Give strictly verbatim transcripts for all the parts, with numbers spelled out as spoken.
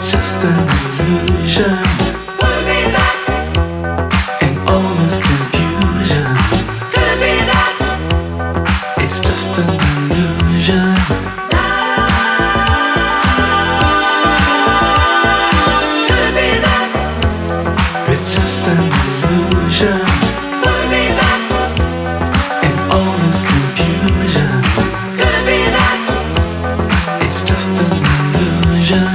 It's just an illusion. Pull me back. In all this confusion. Could it be that? It's just an illusion. Could it be that? It's just an illusion. Pull me back. In all this confusion. Could it be that? It's just an illusion.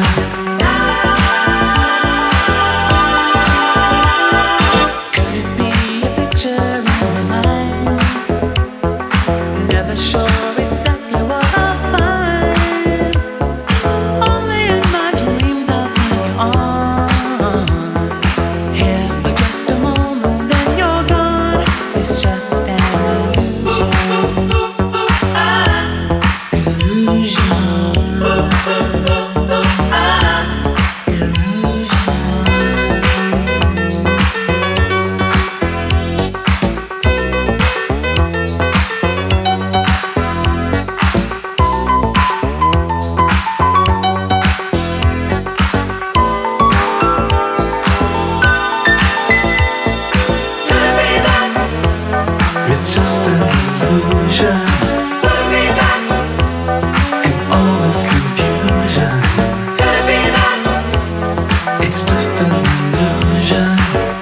Could it be a picture in my mind? Never sure exactly what I'll find. Only in my dreams I'll take you on. Here for just a moment, then you're gone. It's just an illusion. Could it be that? It's just an illusion. Pull me back. In all this confusion. Could it be that? It's just an illusion.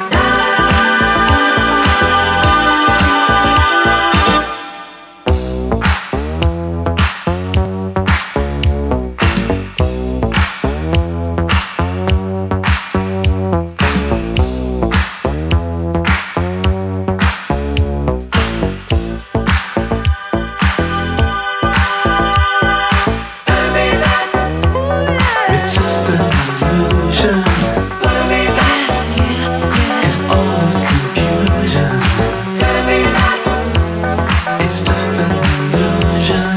Could it be that? It's just an illusion. Pull me back. In all this confusion. Could it be that? It's just an illusion.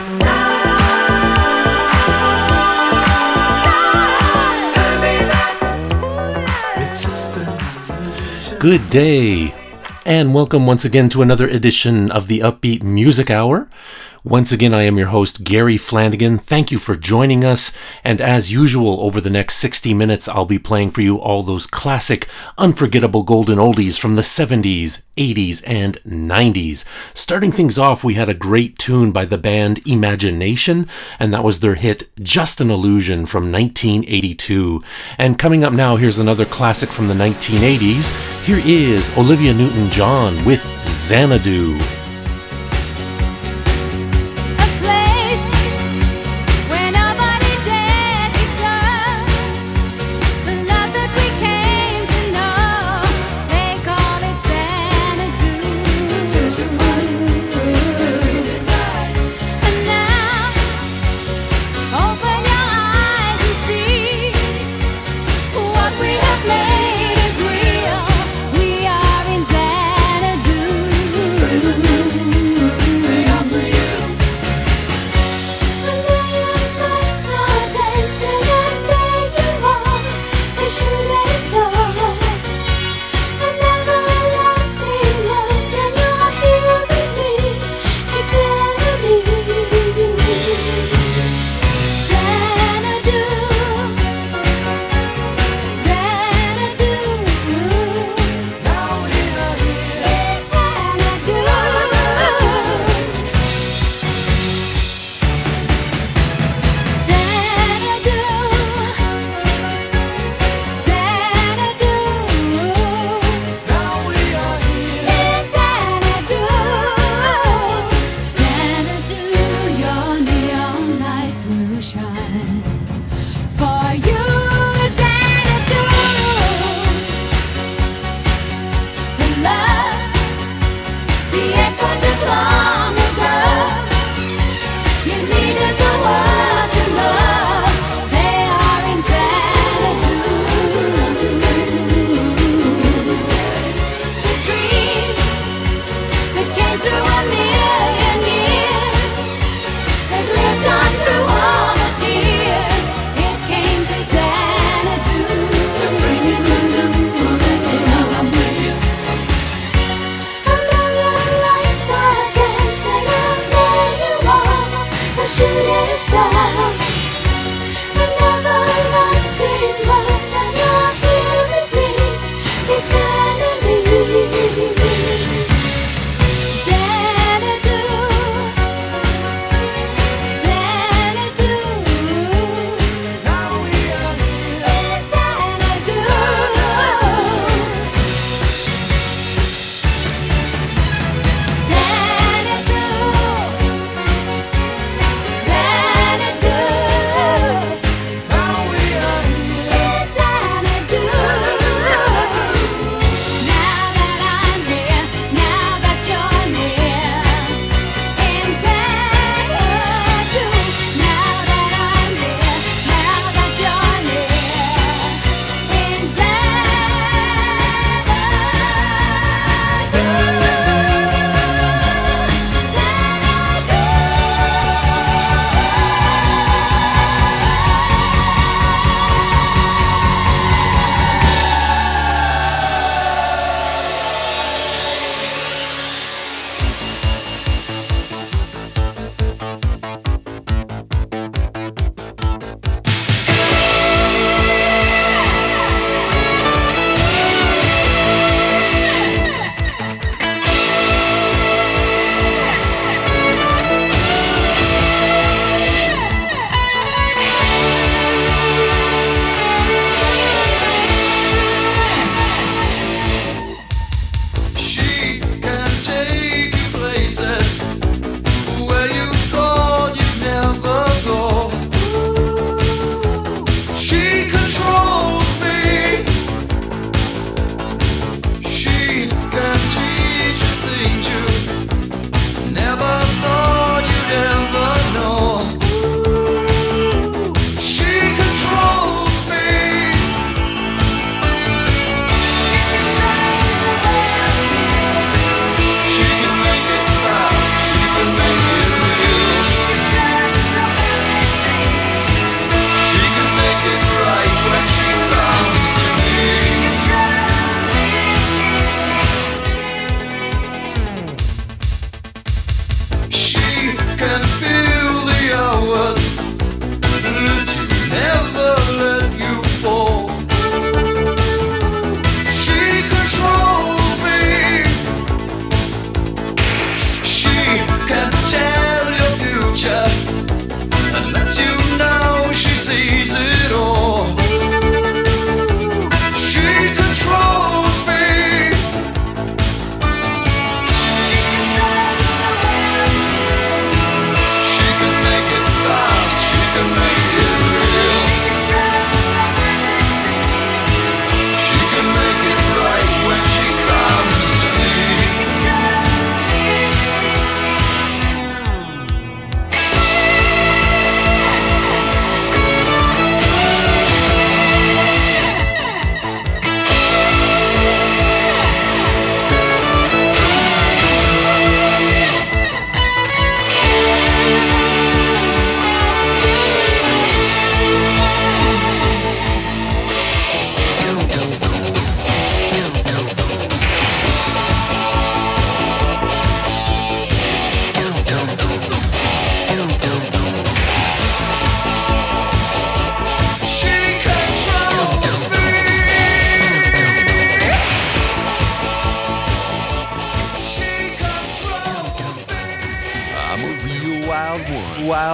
Could it be that? It's just an illusion. Good day, and welcome once again to another edition of the Upbeat Music Hour. Once again, I am your host, Gary Flanagan. Thank you for joining us, and as usual, over the next sixty minutes, I'll be playing for you all those classic, unforgettable golden oldies from the seventies, eighties, and nineties. Starting things off, we had a great tune by the band Imagination, and that was their hit, Just an Illusion, from nineteen eighty-two. And coming up now, here's another classic from the nineteen eighties. Here is Olivia Newton-John with Xanadu. A place where nobody dared to go. The love that we came to know, they call it Xanadu. And now, open your eyes and see what we have made is real. We are in Xanadu.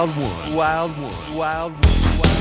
wild one, wild one, wild one.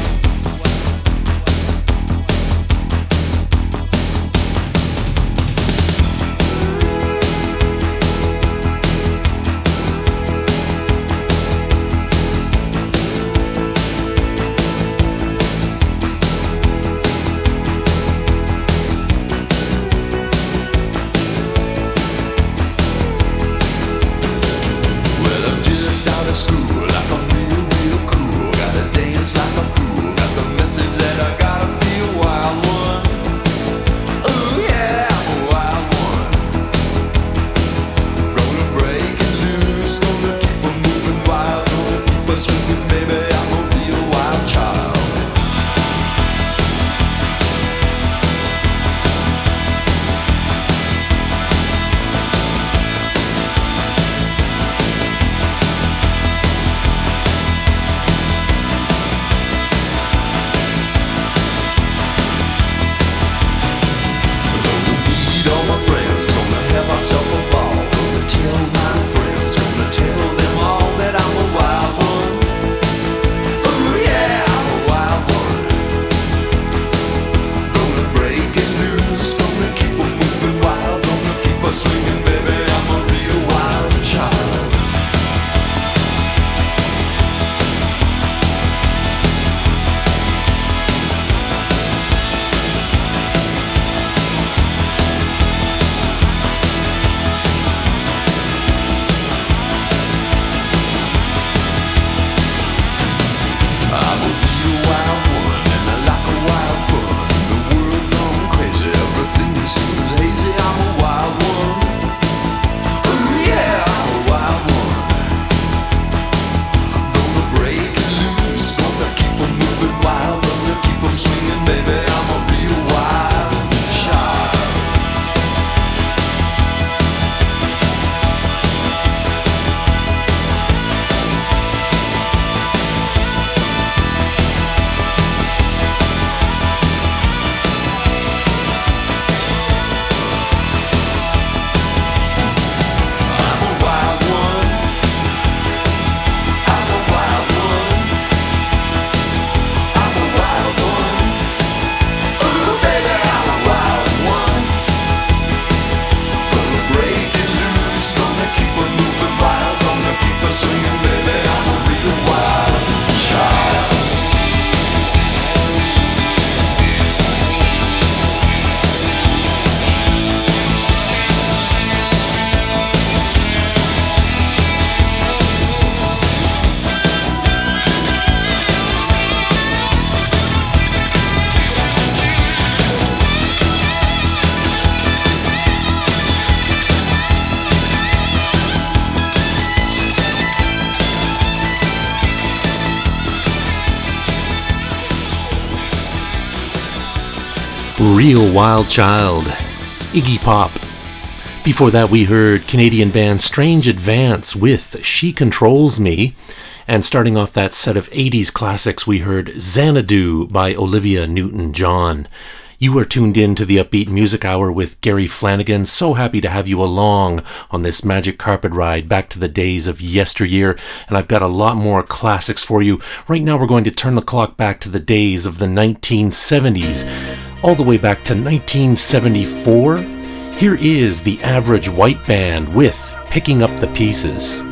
Real Wild Child, Iggy Pop. Before that we heard Canadian band Strange Advance with She Controls Me. And starting off that set of eighties classics we heard Xanadu by Olivia Newton-John. You are tuned in to the Upbeat Music Hour with Gary Flanagan. So happy to have you along on this magic carpet ride back to the days of yesteryear. And I've got a lot more classics for you. Right now we're going to turn the clock back to the days of the nineteen seventies. All the way back to nineteen seventy-four. Here is the Average White Band with Picking Up the Pieces.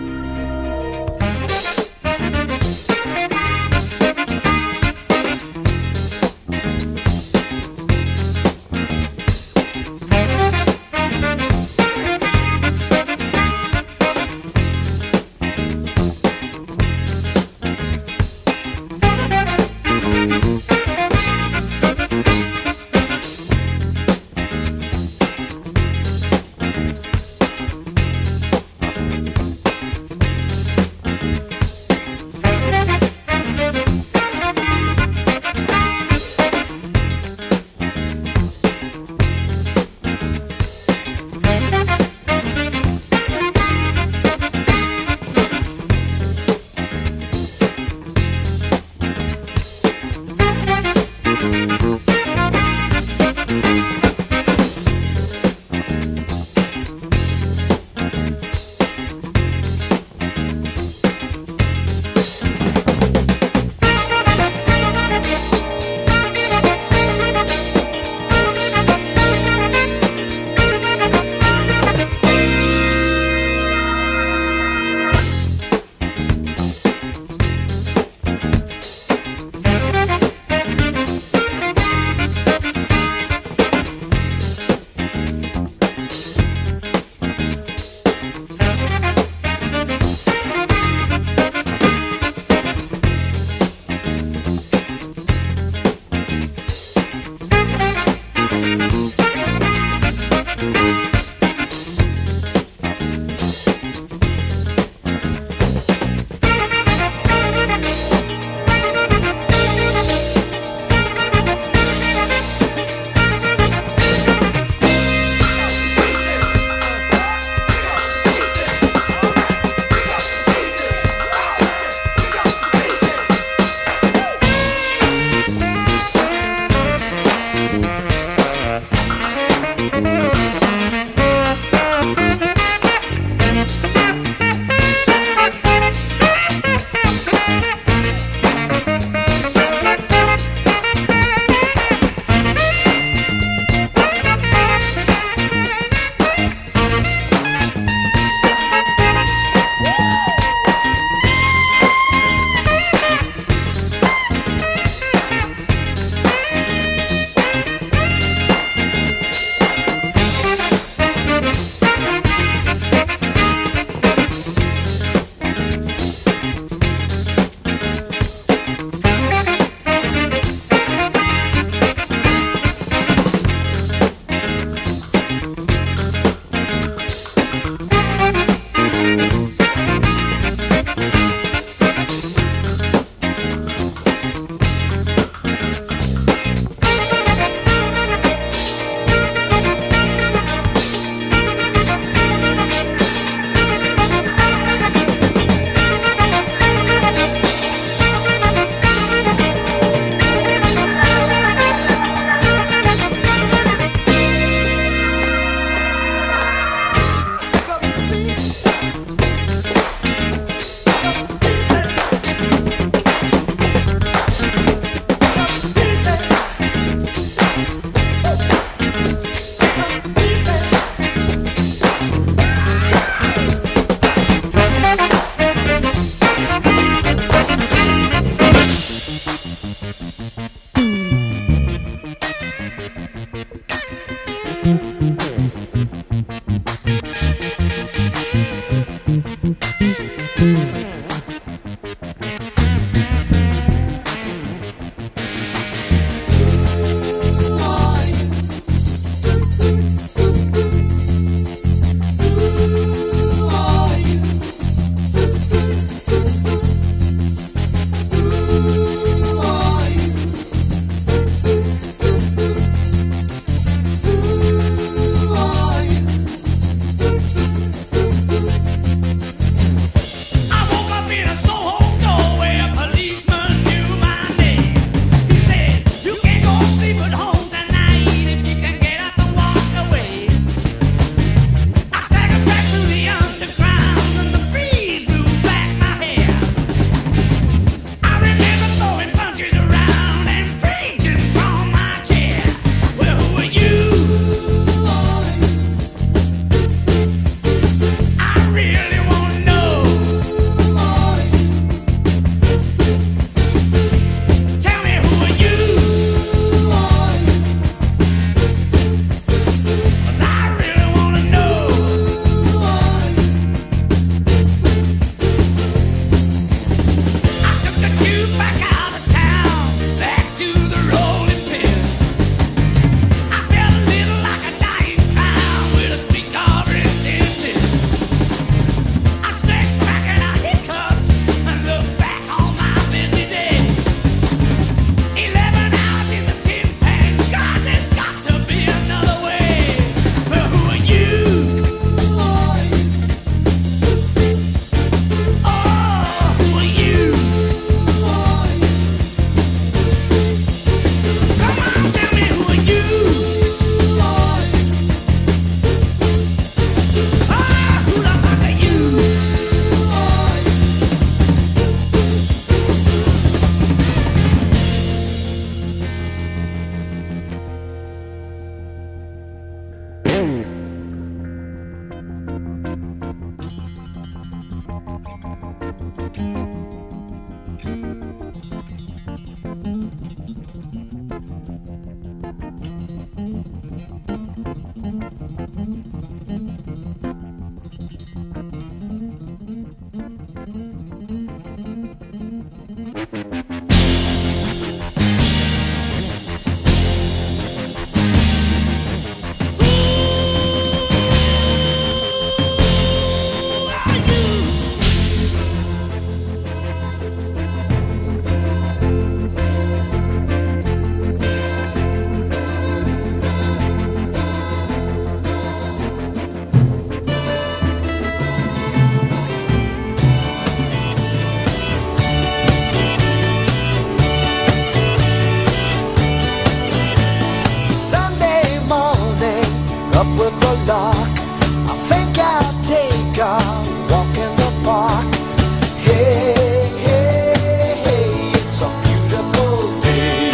Sunday morning, up with the lark. I think I'll take a walk in the park. Hey, hey, hey, it's a beautiful day.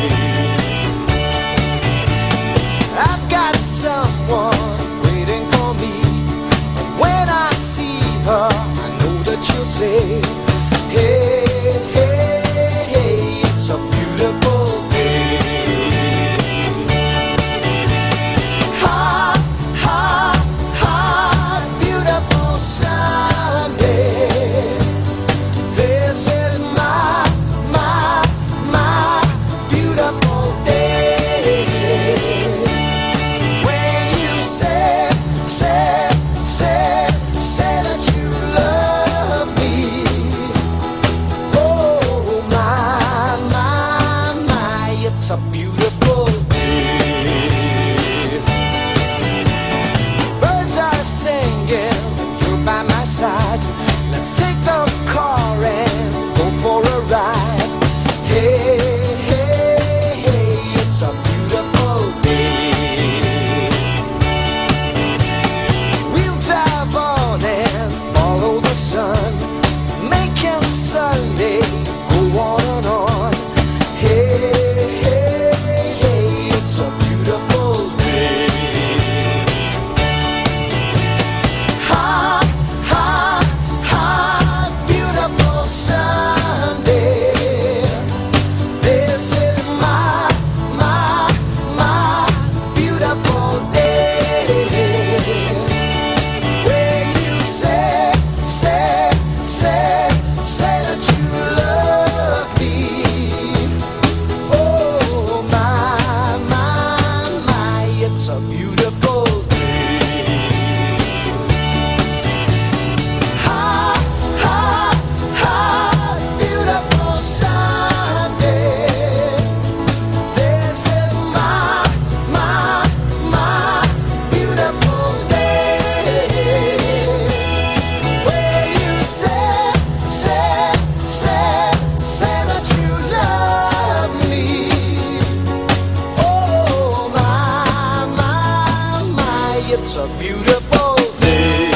I've got someone waiting for me, and when I see her, I know that she'll say, hey, hey, hey, it's a beautiful day. Hot, hot, hot, beautiful Sunday. This is my, my, my beautiful day. When you say, say, say, say that you love me. Oh my, my, my, it's a beautiful day. Birds are singing, you're by my side. Let's take the car and go for a ride. Hey, hey, hey, it's a beautiful day. We'll drive on and follow the sun, making Sunday go on and on. Hey, hey, hey, it's a beautiful day. Hot, hot, hot, beautiful Sunday. This is my, my, my beautiful day. When you say, say, say, say that you love me. Oh my, my, my, it's a beautiful day. Hot, hot, hot, beautiful Sunday. This is my, my, my beautiful day. When you say, say, say, say that you love me. Oh my, my, my, it's a beautiful day.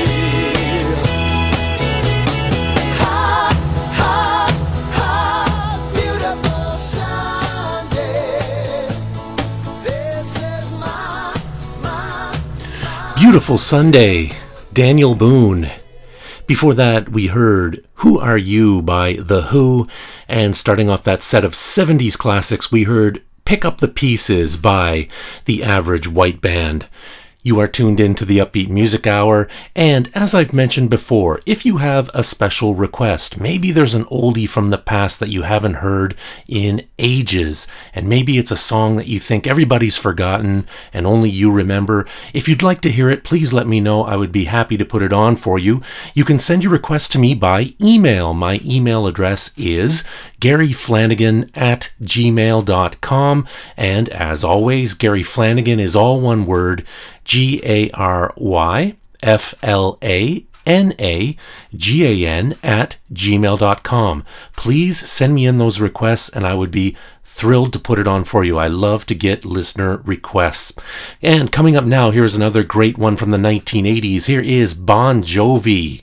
Hot, hot, hot, beautiful Sunday. This is my, my, Beautiful Sunday, Daniel Boone. Before that, we heard Who Are You by The Who, and starting off that set of seventies classics, we heard Pick Up the Pieces by The Average White Band. You are tuned in to the Upbeat Music Hour, and as I've mentioned before, if you have a special request, maybe there's an oldie from the past that you haven't heard in ages, and maybe it's a song that you think everybody's forgotten and only you remember. If you'd like to hear it, please let me know. I would be happy to put it on for you. You can send your request to me by email. My email address is Gary Flanagan at gmail dot com, and as always, Gary Flanagan is all one word, G A R Y F L A N A G A N at gmail dot com. Please send me in those requests and I would be thrilled to put it on for you. I love to get listener requests. And coming up now, here's another great one from the nineteen eighties. Here is Bon Jovi.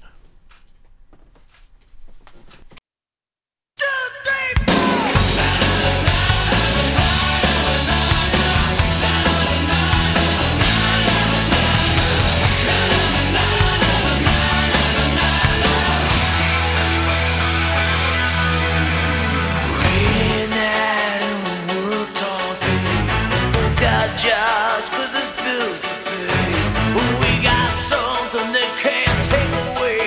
Raining out in the world all day. We got jobs 'cause there's bills to pay. We got something they can't take away.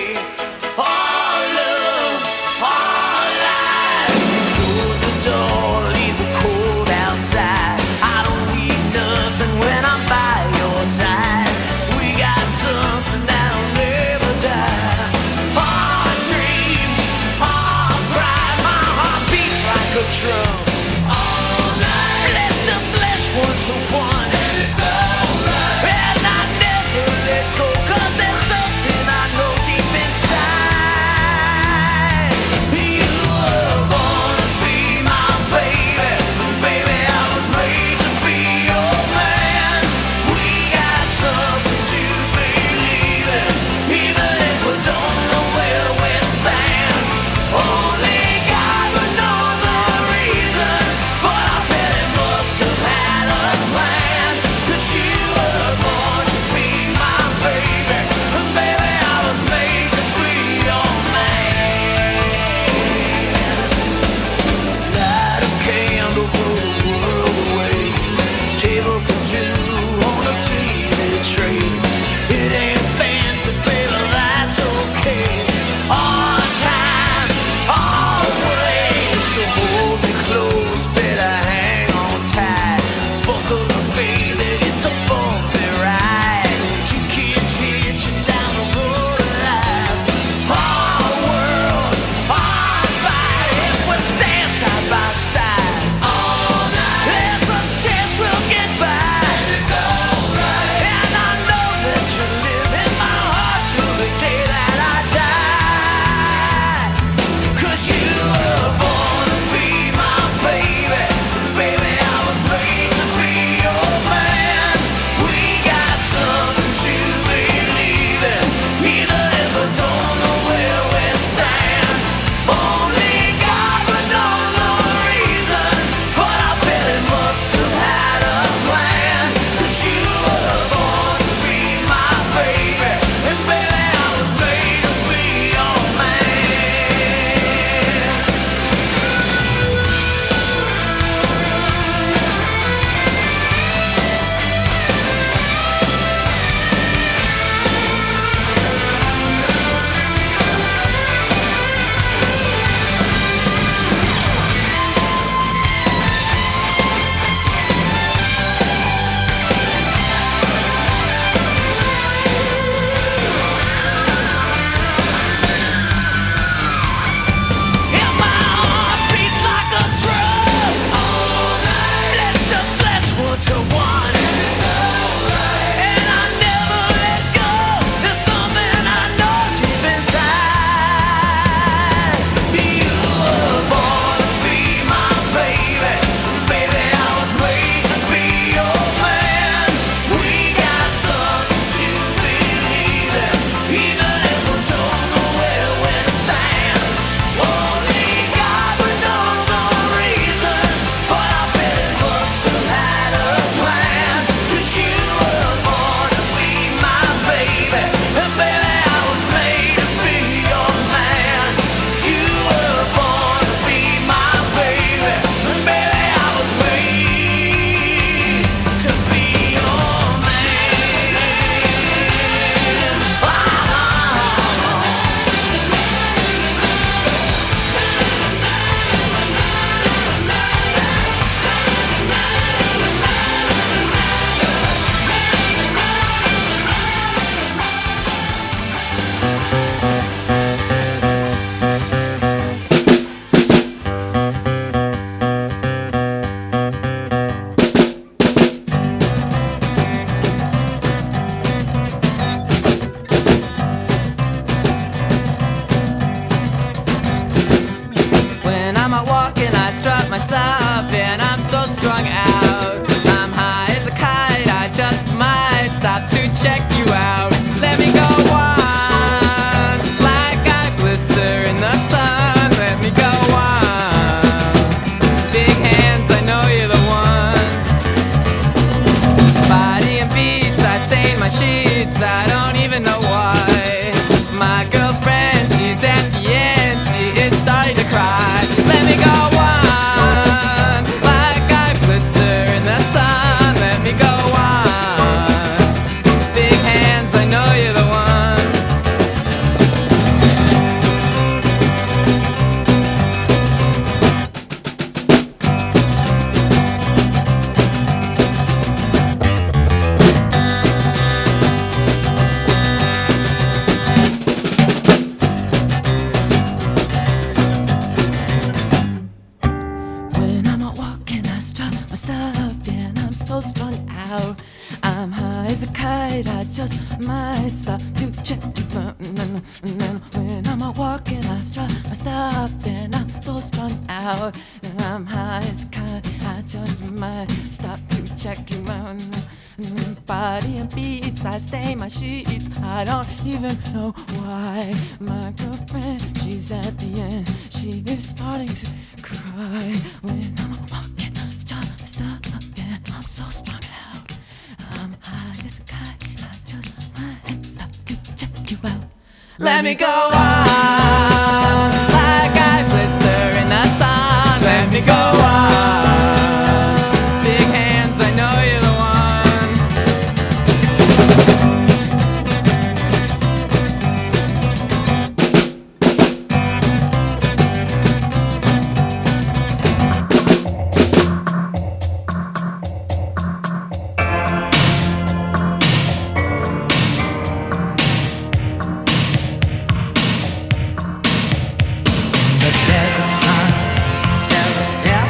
my sheets, I don't even know why. My girlfriend, she's at the end, she is starting to cry. Let me go on, like I blister in the sun. Let me go on, big hands, I know you're the one. When I'm out walking, I strut my stuff and I'm so strung out. I'm high as a kite, I just might stop to check you out. When I'm out walking, I strut my stuff and I'm so strung out. I'm high as a kite, I just might stop to check you out. Body and beats, I stain my sheets, I don't even know why. My girlfriend, she's at the end, she is starting to cry. When I'm walking, stop, stop, and I'm so strung out. I'm high as a kite, I just might stop to check you out. Let me go on, like I blister in the sun. Let me go on, big hands, I know you're the one. But there's a time, there was there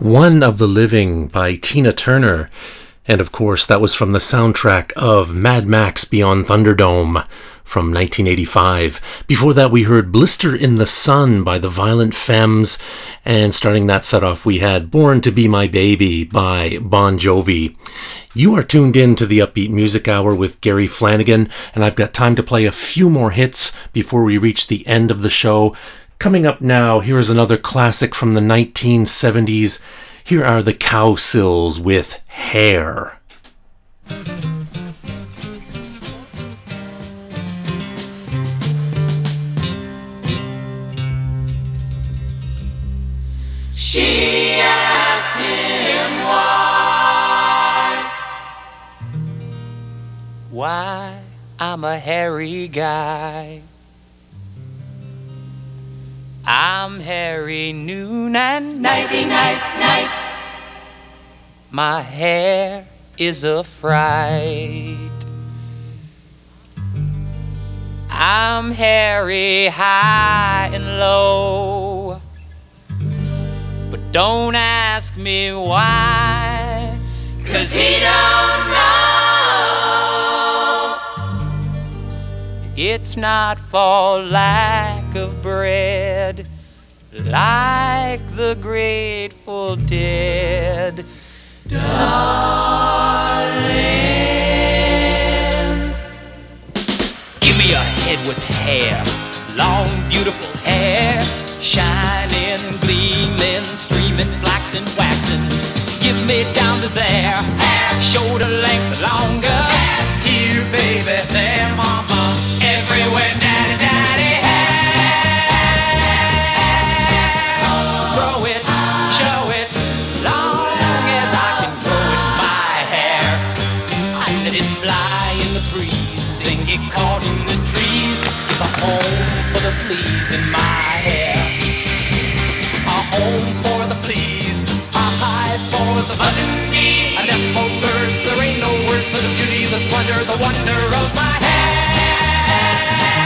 One of the Living by Tina Turner. And of course, that was from the soundtrack of Mad Max Beyond Thunderdome from nineteen eighty-five. Before that, we heard Blister in the Sun by the Violent Femmes. And starting that set off, we had Born to Be My Baby by Bon Jovi. You are tuned in to the Upbeat Music Hour with Gary Flanagan, and I've got time to play a few more hits before we reach the end of the show. Coming up now, here is another classic from the nineteen seventies. Here are the Cowsills with Hair. She asked him why. Why I'm a hairy guy. I'm hairy noon and nighty night night. My hair is a fright. I'm hairy high and low. But don't ask me why, 'cause he don't know. It's not for lack of bread, like the Grateful Dead. Darling, give me a head with hair, long beautiful hair, shining, gleaming, streaming, flaxen, waxing. Give me down to there, shoulder length longer. Here, baby, there, mama, everywhere, daddy, daddy, hair. Grow it, show it, long as I can grow it, my hair. I let it fly in the breeze and get caught in the trees. A home for the fleas in my hair. A home for the fleas, a hive for the buzzing bees, a nest for birds. There ain't no words for the beauty, the splendor, the wonder of my hair.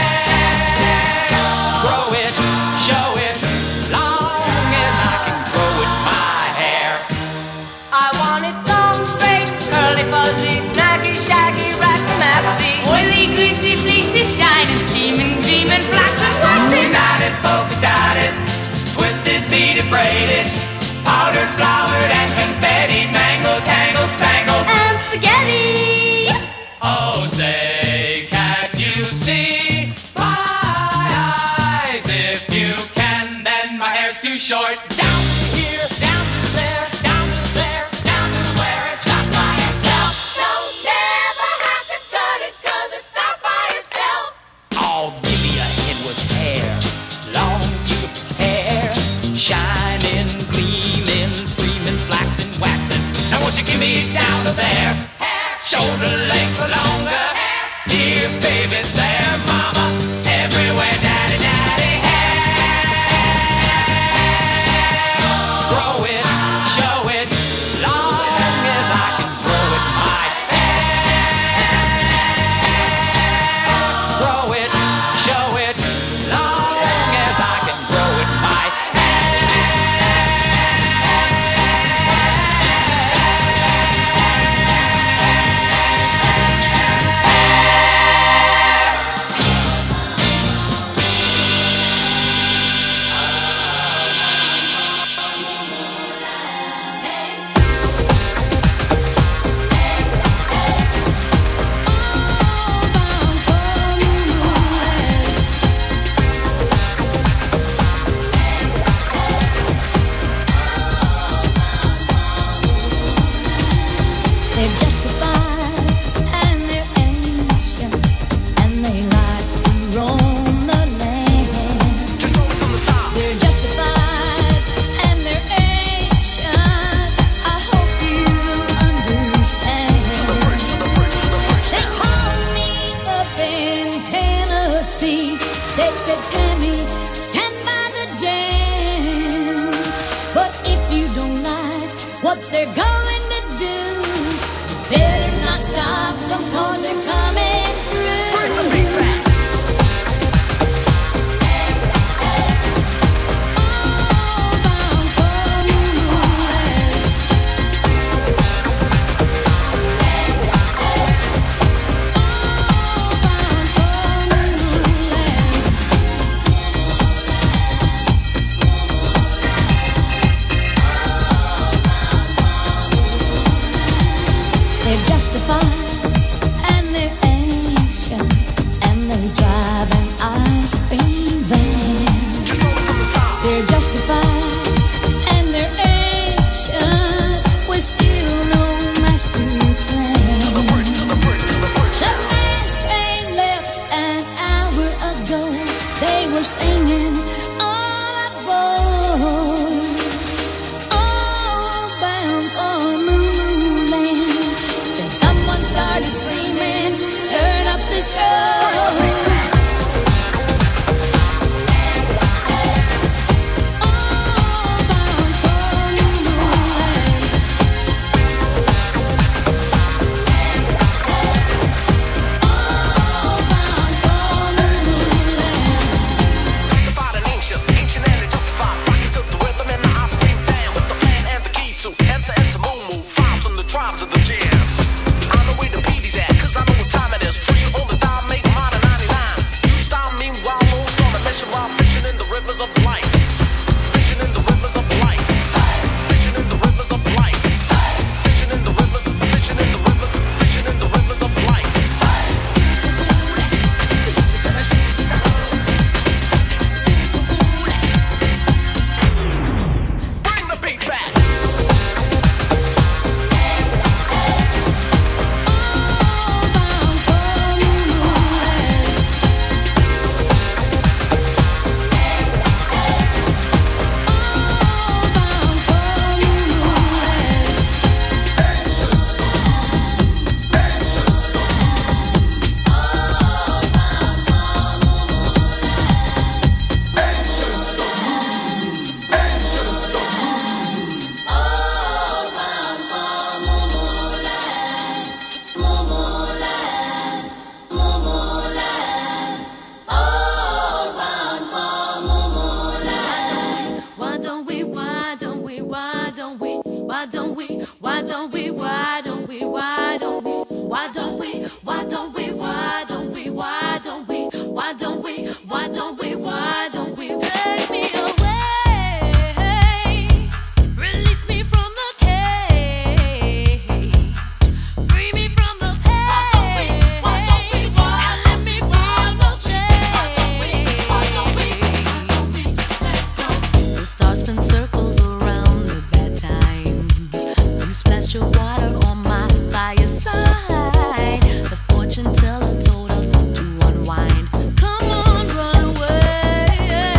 Grow it, show it, long as I can grow it, my hair. I want it long, straight, curly, fuzzy, snaggy, shaggy, ratty, maxy, oily, greasy, fleecy, shining, steaming, gleaming, flaxen, waxy. Knotted, polka dotted, twisted, beaded, braided, powdered, flowered, and confetti, mangled, tangled, spangled, And spaghetti. Oh, say, can you see my eyes? If you can, then my hair's too short. Down here, down to there, down to there, down to where it stops by itself. No, never have to cut it 'cause it stops by itself. Oh, give me a head with hair, long, beautiful hair, shining, gleaming, streaming, flaxen, waxing. Now won't you give me down to there, shoulder length longer. Here, baby, there, mama, everywhere, daddy, daddy, hair. Grow it, show it, long as I can grow it, my hair. Grow it, show it, long as I can grow it, my They're justified and they're ancient, and they like to roam the land. Just roll it from the top. They're justified and they're ancient. I hope you understand. They called me up in Tennessee. They said, Tammy, stand by the jams. But if you don't like what they're going to do, better not stop them 'cause they're coming through. All bound for New Orleans. justified and they're ancient and they drive an ice cream van. They're justified and they're ancient with still no master plan. The last train left an hour ago. They were singing all aboard, all bound for Moo Land. Then someone started screaming, turn up the strobe. All bound for Moo Land. All bound for Moo Land. Justified and ancient, ancient and justified. Rocket took the rhythm and the ice cream van with the plan and the key to enter into Moo Moo. Files from the tribes of the jams. I know where the P D's at, cause I know what time it is. Free on the dime, make mine in ninety-nine. You style me while low, on a mission while fishing in the rivers of life. Fishing in the rivers of life. Fishing in the rivers of life. Fishing in the rivers, fishing in the rivers, fishing in the rivers of life. Bring the beat back. All bound for Moo Land. All bound for Moo Land. Why don't we, why don't we, why don't we, why don't we, why don't we, why don't we, why don't we, why don't we, why don't we, why don't we, why don't we, why don't we, why don't we, why don't we take me away, release me from the cage, free me from the pain, and let me feel no shame. The stars spin circles around the bad times. You splash your water on my fireside. The fortune teller told us to unwind. Come on, run away.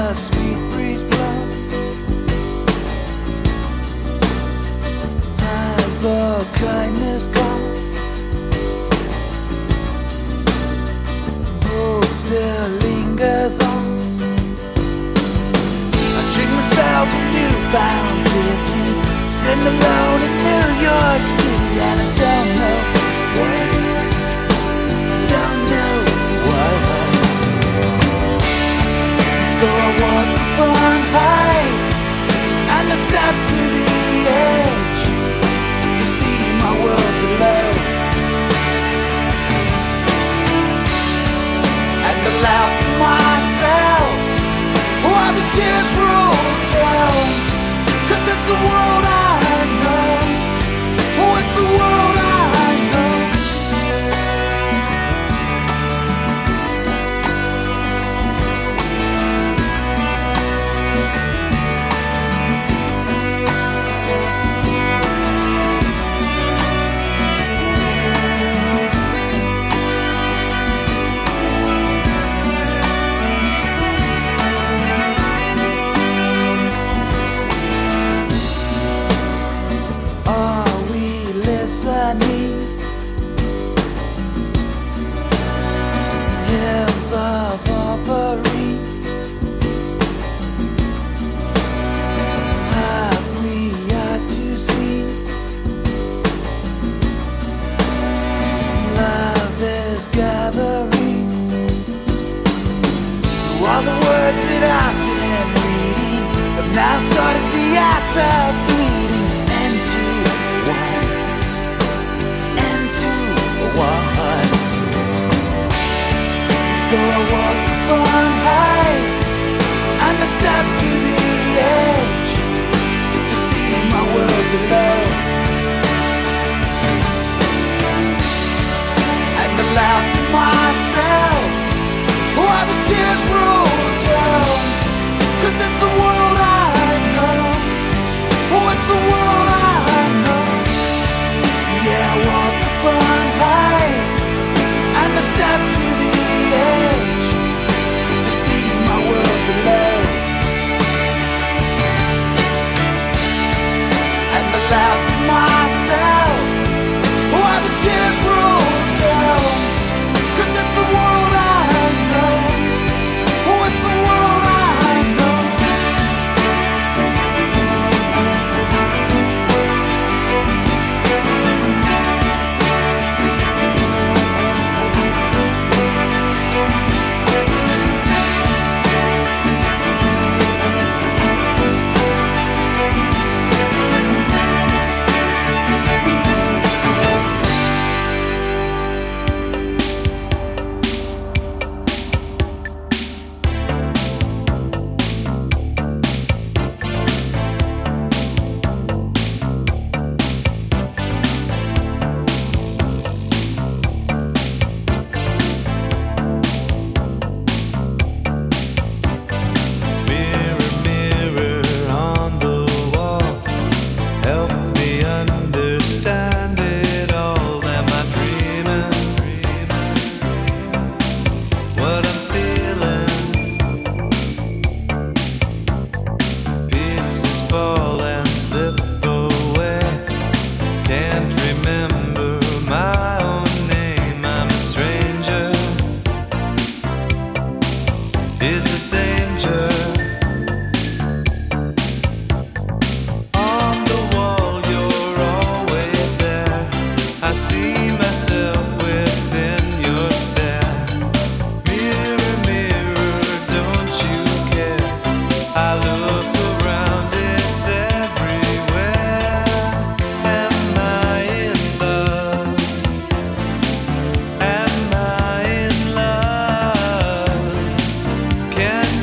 a sweet breeze blow. Has all kindness gone? Hope still lingers on. I drink myself a newbound pity, sitting alone in New York City, and I don't know why, don't know why. So I walk upon high, and I step to the edge to see my world below. And I laugh to myself while the tears roll down, 'cause it's the world I know. Oh, it's the world I know. Are we listening? Hymns of offering. Have we eyes to see? Love is gathering. All the words that I've been reading have now started the act of bleeding into one, into one. So I walk upon high, and I step to the edge to see my world below. And I laugh to myself while the tears roll down, 'cause it's the world I know. Oh, it's the world I know. Yeah, I walk upon high, and I step to the edge to see my world below. And I laugh to myself while the tears roll down, 'cause it's the world I know. Oh, it's the world I know. Mirror, mirror on the wall, help me understand it all. Am I dreaming? What I'm feeling, pieces fall and slip away. Can't remember my own name. I'm a stranger. Is it danger? On the wall, you're always there. I see myself within your stare. Mirror, mirror, don't you care? I look around, it's everywhere. Am I in love? Am I in love? Can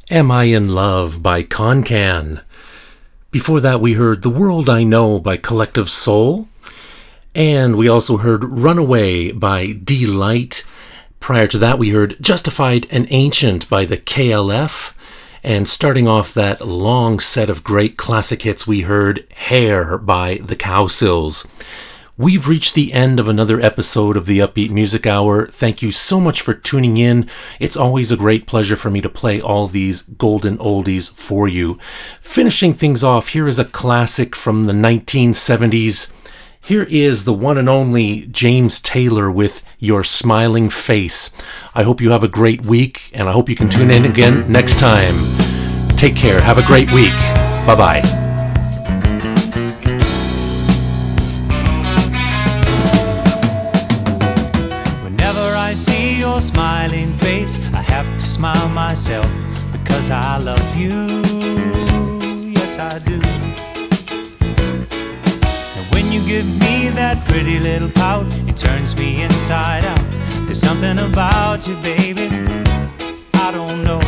Am I in Love by Concan. Before that, we heard The World I Know by Collective Soul. And we also heard Runaway by Delight. Prior to that, we heard Justified and Ancient by the K L F. And starting off that long set of great classic hits, we heard Hair by the Cowsills. We've reached the end of another episode of the Upbeat Music Hour. Thank you so much for tuning in. It's always a great pleasure for me to play all these golden oldies for you. Finishing things off, here is a classic from the nineteen seventies. Here is the one and only James Taylor with Your Smiling Face. I hope you have a great week, and I hope you can tune in again next time. Take care. Have a great week. Bye-bye. I see your smiling face, I have to smile myself because I love you, yes I do. And when you give me that pretty little pout, it turns me inside out. There's something about you, baby, I don't know.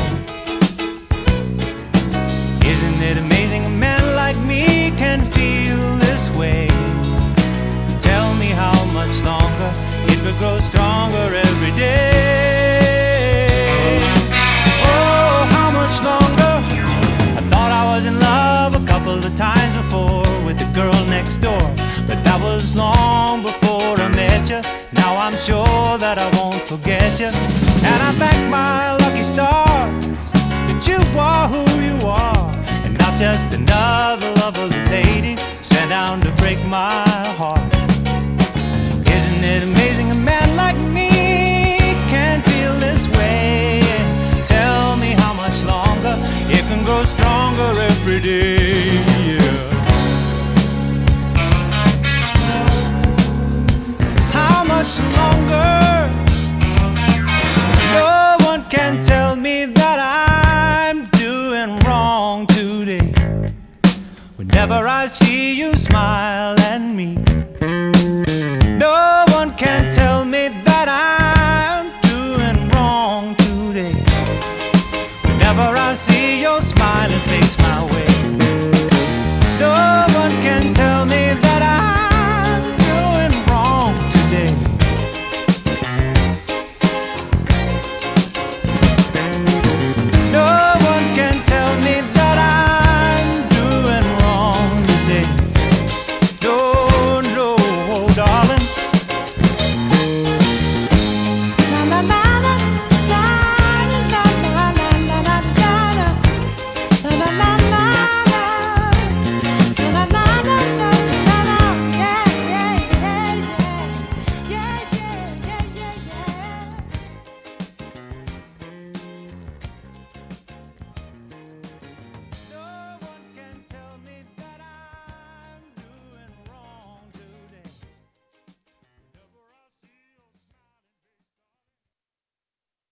Isn't it amazing a man like me can feel this way? Tell me how much longer it will grow stronger every day. Oh, how much longer? I thought I was in love a couple of times before with the girl next door, but that was long before I met you. Now I'm sure that I won't forget you, and I thank my lucky stars that you are who you are, and not just another lovely lady sent down to break my heart. Isn't it amazing a man like me can feel this way? Tell me how much longer it can grow stronger every day. Yeah. How much longer? No one can tell me that I'm doing wrong today. Whenever I see you smile at me,